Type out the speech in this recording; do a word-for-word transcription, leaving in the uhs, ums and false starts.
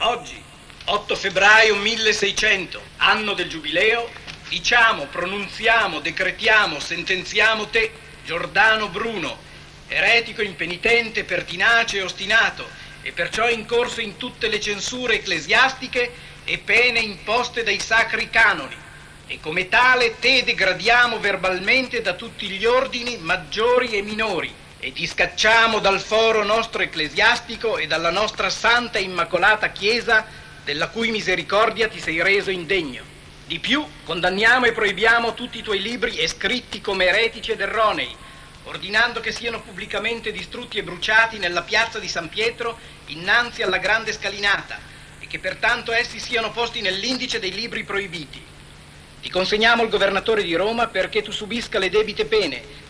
Oggi, otto febbraio milleseicento, anno del giubileo, diciamo, pronunziamo, decretiamo, sentenziamo te, Giordano Bruno, eretico impenitente, pertinace e ostinato, e perciò incorso in tutte le censure ecclesiastiche e pene imposte dai sacri canoni, e come tale te degradiamo verbalmente da tutti gli ordini maggiori e minori, e ti scacciamo dal foro nostro ecclesiastico e dalla nostra santa e immacolata Chiesa, della cui misericordia ti sei reso indegno. Di più, condanniamo e proibiamo tutti i tuoi libri e scritti come eretici ed erronei, ordinando che siano pubblicamente distrutti e bruciati nella piazza di San Pietro innanzi alla grande scalinata, e che pertanto essi siano posti nell'indice dei libri proibiti. Ti consegniamo il governatore di Roma perché tu subisca le debite pene,